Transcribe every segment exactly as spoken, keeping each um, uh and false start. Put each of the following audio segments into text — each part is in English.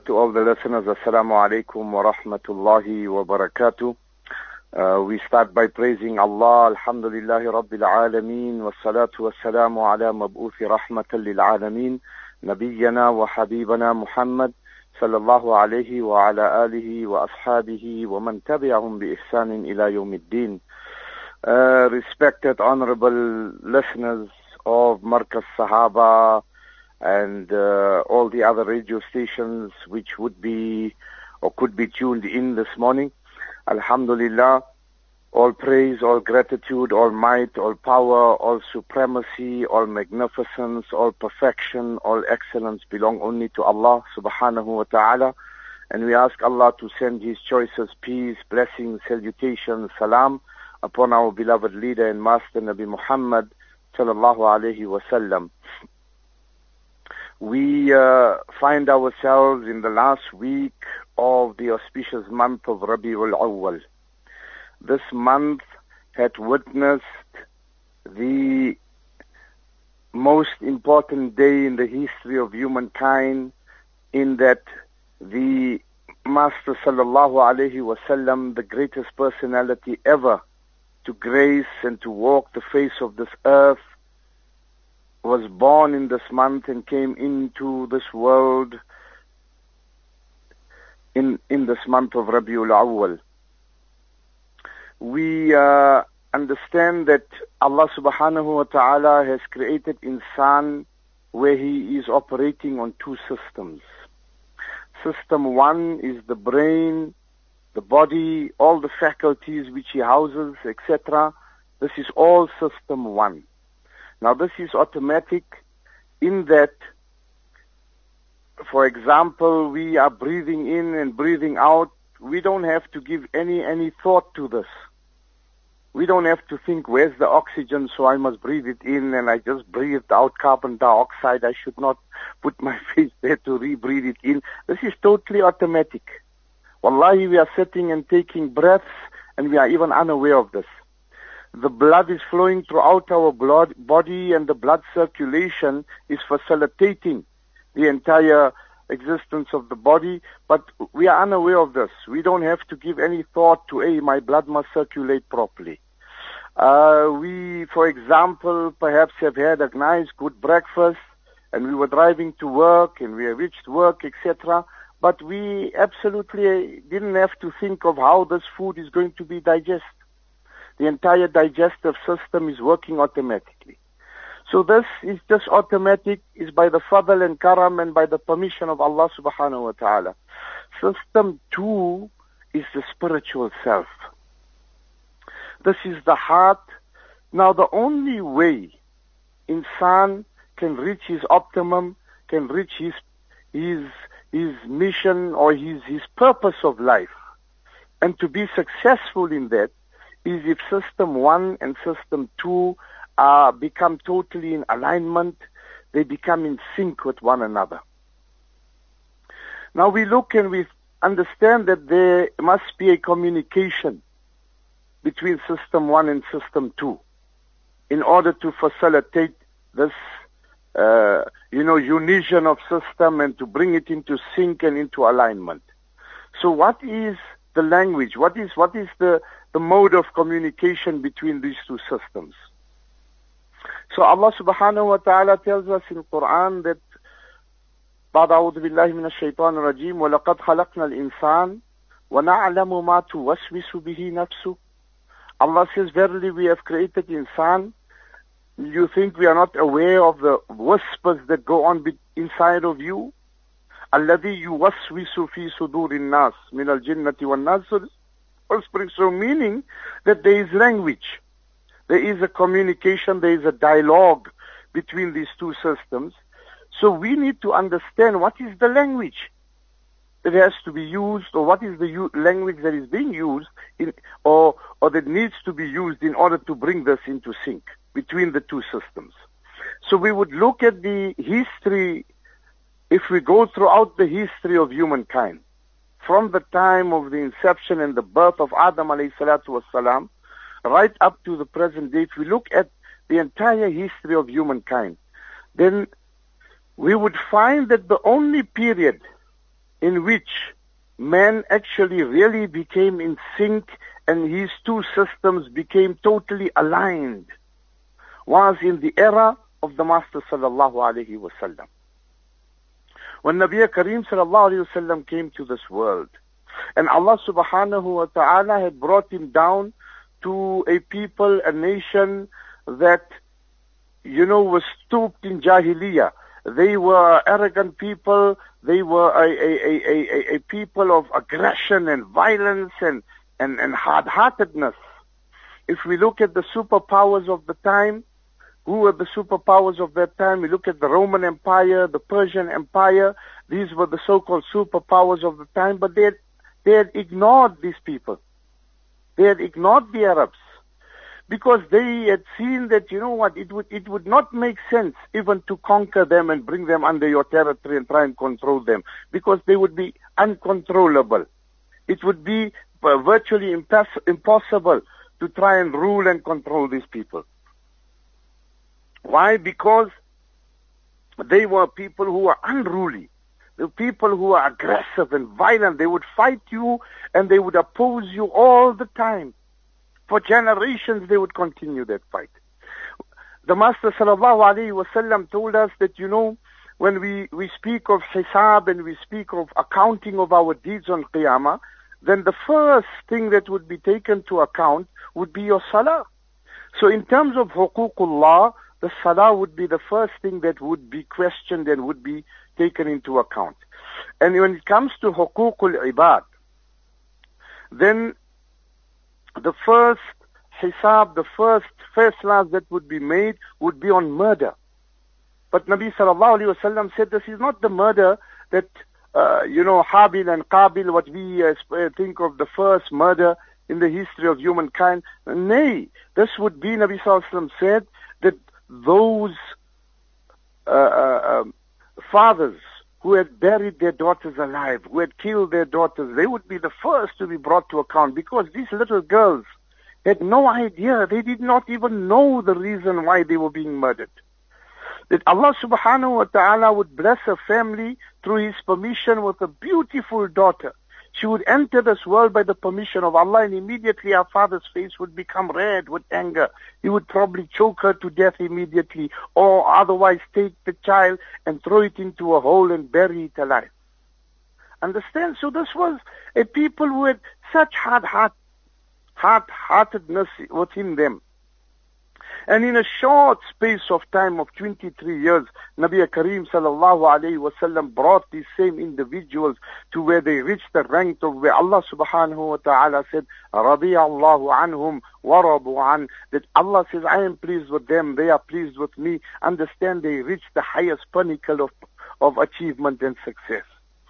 To all the listeners, Assalamu alaikum wa rahmatullahi wa barakatuh. Uh, we start by praising Allah, Alhamdulillahi Rabbil Alameen, wa salatu wa salamu ala mab'uthi rahmatan lil alameen, nabiyyana wa habibana Muhammad, sallallahu alayhi wa ala alihi wa ashabihi wa man tabi'ahum bi ihsanin ila yawmiddin. Uh, respected, honorable listeners of Markaz Sahaba, and uh, all the other radio stations which would be or could be tuned in this morning. Alhamdulillah, all praise, all gratitude, all might, all power, all supremacy, all magnificence, all perfection, all excellence belong only to Allah subhanahu wa ta'ala. And we ask Allah to send His choicest peace, blessings, salutations, salam upon our beloved leader and master Nabi Muhammad sallallahu alayhi wa sallam. We uh, find ourselves in the last week of the auspicious month of Rabiul Awwal. This month had witnessed the most important day in the history of humankind, in that the Master sallallahu alaihi wasallam, the greatest personality ever to grace and to walk the face of this earth, was born in this month and came into this world in in this month of Rabiul Awwal. We uh, understand that Allah subhanahu wa ta'ala has created insan where he is operating on two systems. System one is the brain, the body, all the faculties which he houses, et cetera. This is all system one. Now this is automatic in that, for example, we are breathing in and breathing out. We don't have to give any, any thought to this. We don't have to think, where's the oxygen, so I must breathe it in, and I just breathed out carbon dioxide. I should not put my face there to re-breathe it in. This is totally automatic. Wallahi, we are sitting and taking breaths, and we are even unaware of this. The blood is flowing throughout our blood body, and the blood circulation is facilitating the entire existence of the body, but we are unaware of this. We don't have to give any thought to, hey, my blood must circulate properly. Uh, we, for example, perhaps have had a nice, good breakfast, and we were driving to work, and we reached work, et cetera, but we absolutely didn't have to think of how this food is going to be digested. The entire digestive system is working automatically. So this is just automatic, is by the fadl and karam and by the permission of Allah subhanahu wa ta'ala. System two is the spiritual self. This is the heart. Now the only way insan can reach his optimum, can reach his his his mission or his his purpose of life, and to be successful in that, is if system one and system two uh, become totally in alignment, they become in sync with one another. Now we look and we understand that there must be a communication between system one and system two in order to facilitate this, uh, you know, union of system and to bring it into sync and into alignment. So what is the language? What is, what is the the mode of communication between these two systems? So Allah subhanahu wa ta'ala tells us in Quran that بعد أعوذ بالله من الشيطان الرجيم وَلَقَدْ خَلَقْنَا الْإِنسَانَ وَنَعْلَمُ مَا تُوَسْوِسُ بِهِ نَفْسُهُ. Allah says, verily we have created insan. You think we are not aware of the whispers that go on inside of you? الَّذِي يُوَسْوِسُ فِي صُدُورِ النَّاسِ مِنَ الْجِنَّةِ وَالنَّاسِ. So meaning that there is language, there is a communication, there is a dialogue between these two systems. So we need to understand what is the language that has to be used, or what is the u- language that is being used, in, or, or that needs to be used in order to bring this into sync between the two systems. So we would look at the history, if we go throughout the history of humankind, from the time of the inception and the birth of Adam alayhi salatu wasalam, right up to the present day, if we look at the entire history of humankind, then we would find that the only period in which man actually really became in sync and his two systems became totally aligned was in the era of the Master sallallahu alaihi wasallam. When Nabi Kareem sallallahu alaihi wasallam came to this world, and Allah subhanahu wa ta'ala had brought him down to a people, a nation that, you know, was stooped in Jahiliyyah. They were arrogant people. They were a, a, a, a, a people of aggression and violence and, and, and hard-heartedness. If we look at the superpowers of the time, who were the superpowers of that time? We look at the Roman Empire, the Persian Empire. These were the so-called superpowers of the time, but they had, they had ignored these people. They had ignored the Arabs because they had seen that, you know what, it would, it would not make sense even to conquer them and bring them under your territory and try and control them, because they would be uncontrollable. It would be uh, virtually impass- impossible to try and rule and control these people. Why? Because they were people who were unruly. The people who were aggressive and violent. They would fight you and they would oppose you all the time. For generations they would continue that fight. The Master sallallahu alaihi wasallam told us that, you know, when we, we speak of hisab and we speak of accounting of our deeds on Qiyamah, then the first thing that would be taken to account would be your salah. So in terms of huququllah, the salah would be the first thing that would be questioned and would be taken into account. And when it comes to huququl ibad, then the first hisab, the first faislas that would be made would be on murder. But Nabi sallallahu alaihi wasallam said this is not the murder that, uh, you know, Habil and Qabil, what we uh, think of the first murder in the history of humankind. Nay, this would be, Nabi sallallahu alaihi wasallam said, that those uh, uh, um, fathers who had buried their daughters alive, who had killed their daughters, they would be the first to be brought to account, because these little girls had no idea. They did not even know the reason why they were being murdered. That Allah subhanahu wa ta'ala would bless a family through His permission with a beautiful daughter. She would enter this world by the permission of Allah, and immediately our father's face would become red with anger. He would probably choke her to death immediately, or otherwise take the child and throw it into a hole and bury it alive. Understand? So this was a people who had such hard heart, hard-heartedness within them. And in a short space of time of twenty-three years, Nabi Kareem sallallahu alayhi wasallam brought these same individuals to where they reached the rank of where Allah subhanahu wa ta'ala said, رَضِيَ اللَّهُ عَنْهُمْ وَرَضُوا عَنْ, that Allah says, I am pleased with them, they are pleased with me. Understand, they reached the highest pinnacle of, of achievement and success.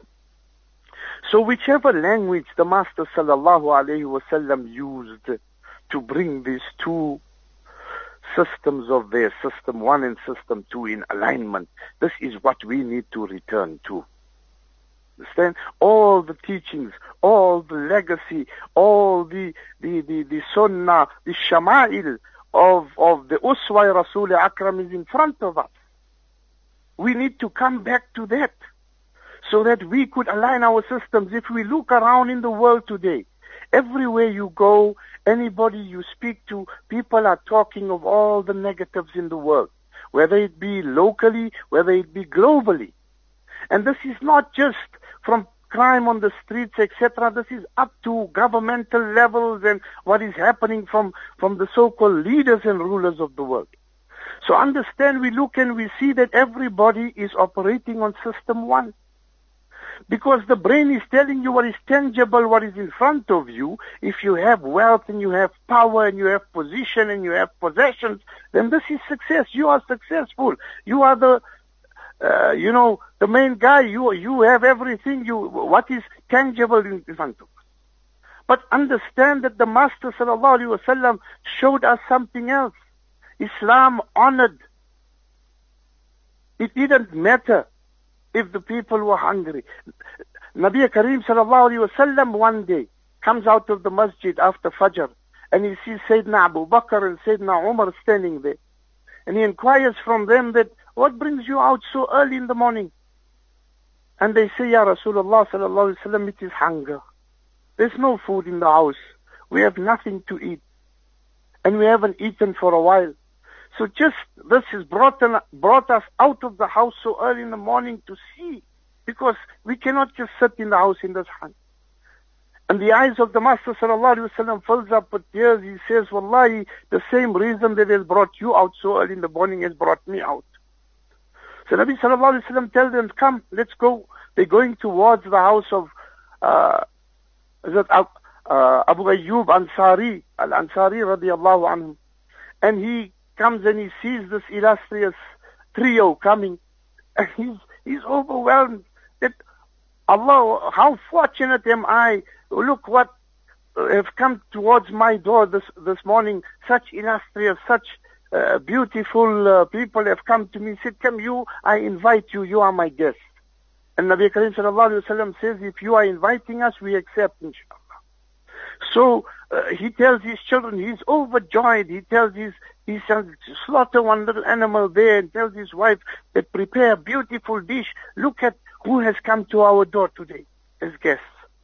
So whichever language the Master sallallahu alayhi wasallam used to bring these two systems of their system one and system two in alignment, this is what we need to return to. Understand? All the teachings, all the legacy, all the the the, the sunnah, the shama'il of, of the Uswa Rasul Akram is in front of us. We need to come back to that so that we could align our systems. If we look around in the world today, everywhere you go, anybody you speak to, people are talking of all the negatives in the world, whether it be locally, whether it be globally. And this is not just from crime on the streets, et cetera. This is up to governmental levels and what is happening from, from the so-called leaders and rulers of the world. So understand, we look and we see that everybody is operating on system one. Because the brain is telling you what is tangible, what is in front of you. If you have wealth and you have power and you have position and you have possessions, then this is success. You are successful. You are the, uh, you know, the main guy. You you have everything. You what is tangible in, in front of us. But understand that the Master sallallahu alaihi wasallam showed us something else. Islam honored. It didn't matter if the people were hungry. Nabi Kareem sallallahu alayhi wasallam one day comes out of the masjid after Fajr and he sees Sayyidina Abu Bakr and Sayyidina Umar standing there. And he inquires from them that, what brings you out so early in the morning? And they say, Ya Rasulullah sallallahu alayhi wa sallam, it is hunger. There's no food in the house. We have nothing to eat. And we haven't eaten for a while. So just this has brought, an, brought us out of the house so early in the morning to see. Because we cannot just sit in the house in this hunger. And the eyes of the Master sallallahu alayhi wa sallam fills up with tears. He says, Wallahi, the same reason that has brought you out so early in the morning has brought me out. So Nabi sallallahu alayhi wa sallam tells them, come, let's go. They're going towards the house of uh, is it, uh, uh, Abu Ayyub Ansari, Al-Ansari radiallahu anhu. And he comes and he sees this illustrious trio coming. And he's, he's overwhelmed that, Allah, how fortunate am I. Look what have come towards my door this, this morning. Such illustrious, such uh, beautiful uh, people have come to me. Said, come you, I invite you, you are my guest. And Nabi Karim sallallahu alayhi wa sallam says, if you are inviting us, we accept, inshallah. So uh, he tells his children, he's overjoyed. He tells his, he says, slaughter one little animal there and tells his wife that prepare a beautiful dish. Look at who has come to our door today as guests.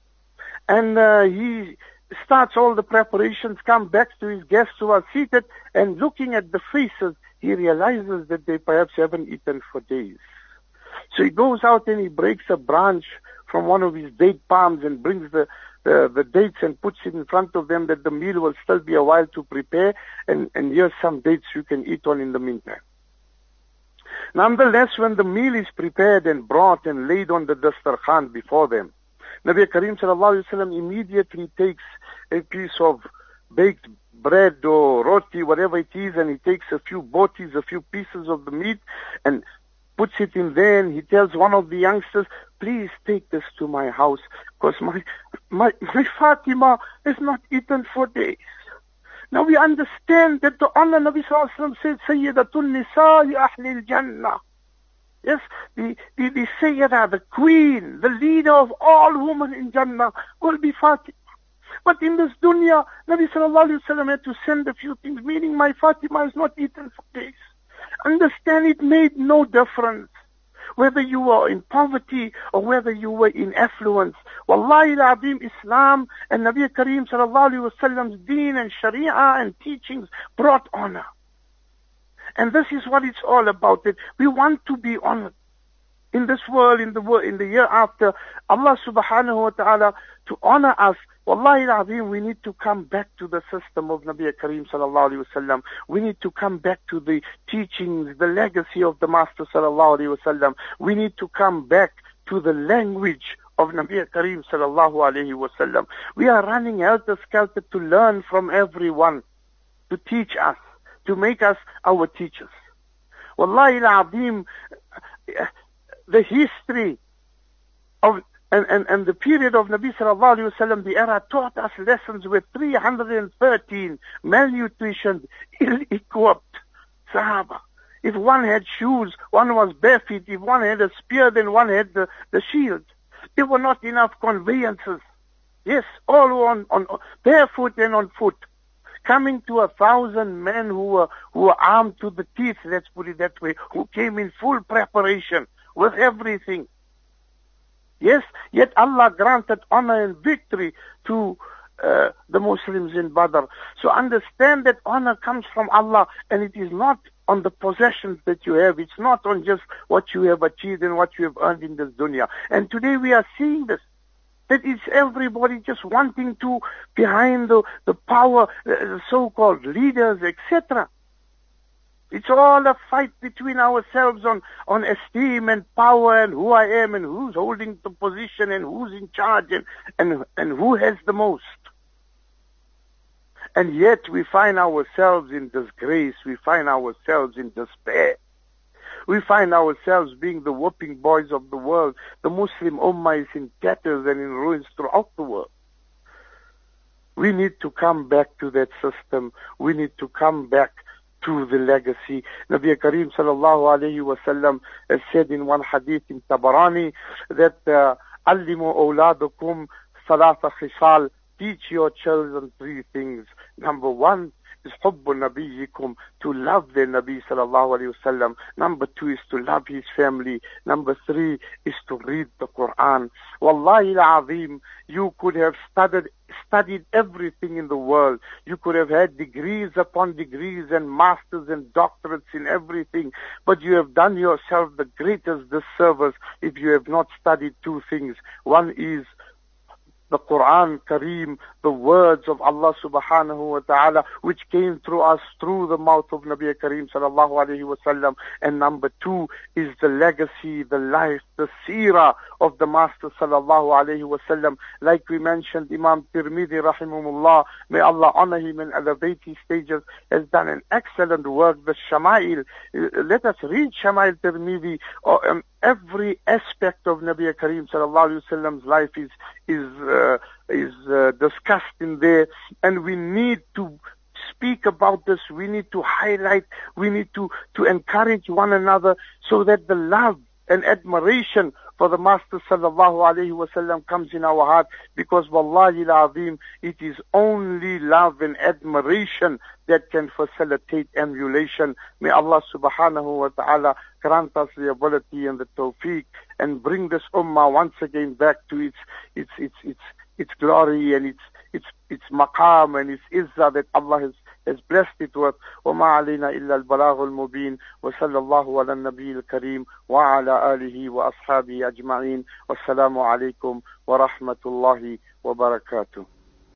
And uh, he starts all the preparations, come back to his guests who are seated, and looking at the faces, he realizes that they perhaps haven't eaten for days. So he goes out and he breaks a branch from one of his date palms and brings the, the, the dates and puts it in front of them that the meal will still be a while to prepare, and, and here's some dates you can eat on in the meantime. Nonetheless, when the meal is prepared and brought and laid on the dastarkhan before them, Nabi Karim sallallahu alayhi wa sallam immediately takes a piece of baked bread or roti, whatever it is, and he takes a few botis, a few pieces of the meat, and puts it in there, and he tells one of the youngsters, please take this to my house, because my, my, my Fatima has not eaten for days. Now we understand that the honor Nabi sallallahu alayhi wa sallam said, Sayyidatun Nisa'i Ahli al-Jannah. Yes, the, the, the Sayyidah, the queen, the leader of all women in Jannah will be Fatima. But in this dunya, Nabi sallallahu alayhi wa sallam had to send a few things, meaning my Fatima has not eaten for days. Understand, it made no difference whether you were in poverty or whether you were in affluence. Wallahi al-Azim, Islam and Nabi Kareem sallallahu alayhi wa sallam's deen and sharia and teachings brought honor. And this is what it's all about. That we want to be honored in this world, in the world, in the year after. Allah subhanahu wa ta'ala to honor us. Wallahi al-Azim, we need to come back to the system of Nabi Kareem sallallahu alayhi wa sallam. We need to come back to the teachings, the legacy of the Master sallallahu alayhi wa sallam. We need to come back to the language of Nabi Kareem sallallahu alayhi wa sallam. We are running helter-skelter to learn from everyone, to teach us, to make us our teachers. Wallahi al-Azim, the history of and, and, and the period of Nabi sallallahu alayhi wa sallam, the era taught us lessons with three hundred thirteen malnutritioned, ill-equipped Sahaba. If one had shoes, one was barefoot. If one had a spear, then one had the, the shield. There were not enough conveyances. Yes, all were on, on barefoot and on foot. Coming to a thousand men who were, who were armed to the teeth, let's put it that way, who came in full preparation with everything. Yes, yet Allah granted honor and victory to uh, the Muslims in Badr. So understand that honor comes from Allah, and it is not on the possessions that you have. It's not on just what you have achieved and what you have earned in this dunya. And today we are seeing this. That is everybody just wanting to, behind the, the power, the so-called leaders, et cetera. It's all a fight between ourselves on, on esteem and power and who I am and who's holding the position and who's in charge and, and, and who has the most. And yet we find ourselves in disgrace. We find ourselves in despair. We find ourselves being the whooping boys of the world. The Muslim Ummah is in tatters and in ruins throughout the world. We need to come back to that system. We need to come back to the legacy. Nabi Kareem sallallahu alayhi wa sallam has said in one hadith in Tabarani that Allimu awladukum salata khisal. Teach your children three things. Number one, is حُبُّ نَبِيِّكُمْ, to love their Nabi sallallahu alayhi wa sallam. Number two is to love his family. Number three is to read the Quran. Wallahi al-azim, you could have studied studied everything in the world. You could have had degrees upon degrees and masters and doctorates in everything, but you have done yourself the greatest disservice if you have not studied two things. One is the Quran Kareem, the words of Allah subhanahu wa ta'ala, which came through us through the mouth of Nabi Kareem sallallahu alayhi wa sallam. And number two is the legacy, the life, the seerah of the Master sallallahu alayhi wa sallam. Like we mentioned, Imam Tirmidhi rahimahullah, may Allah honor him and elevate his stages, has done an excellent work, the Shama'il. Let us read Shama'il Tirmidhi. Or, um, every aspect of Nabi Kareem sallallahu alayhi wa sallam's life is, is, uh, is uh, discussed in there, and we need to speak about this. We need to highlight, we need to, to encourage one another so that the love and admiration for the Master sallallahu alayhi wa sallam comes in our heart, because wallahi al-azim, it is only love and admiration that can facilitate emulation. May Allah subhanahu wa ta'ala grant us the ability and the tawfiq and bring this ummah once again back to its its its its its glory and its its its maqam and its izzah that Allah has has blessed it with. وَمَا عَلَيْنَا إِلَّا الْبَلَاغُ الْمُبِينُ وَصَلَّى اللَّهُ عَلَى النَّبِيِّ الْكَرِيمِ وَعَلَى آلِهِ وَأَصْحَابِهِ أَجْمَعِينَ وَالسَّلَامُ عَلَيْكُمْ وَرَحْمَةُ اللَّهِ وَبَرَكَاتُهُ.